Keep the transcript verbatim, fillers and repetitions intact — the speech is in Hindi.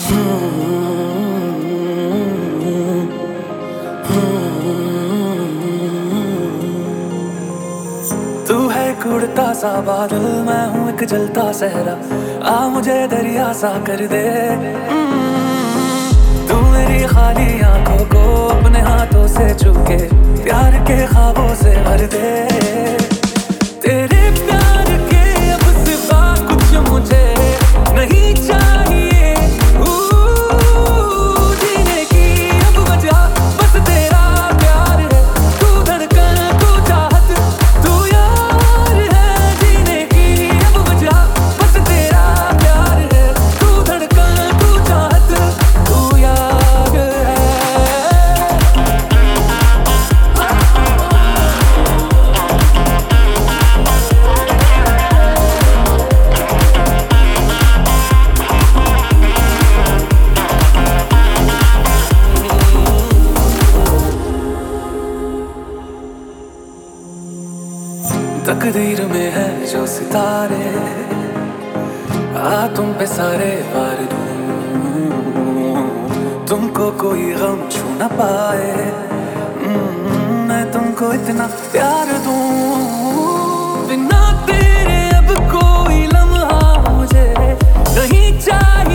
तू है एक उड़ता सा बादल, मैं हूँ एक जलता सहरा। आ मुझे दरिया सा कर दे। तू मेरी खाली आंखों को अपने हाथों से छू के प्यार के ख्वाबों से भर दे। तेरे प्यार के अब सिवा कुछ मुझे नहीं चाहिए। जीने की अब वजह बस तेरा प्यार है। तू धड़कन, तू चाहत, तू यार है। जीने की अब वजह बस तेरा प्यार है। तू धड़कन, तू चाहत, तू यार है। तकदीर में है जो सितारे, आ तुम पे सारे वार दूं। तुमको कोई गम छू न पाए, मैं तुमको इतना प्यार दूं। बिना तेरे अब कोई लम्हा मुझे नहीं चाहिए।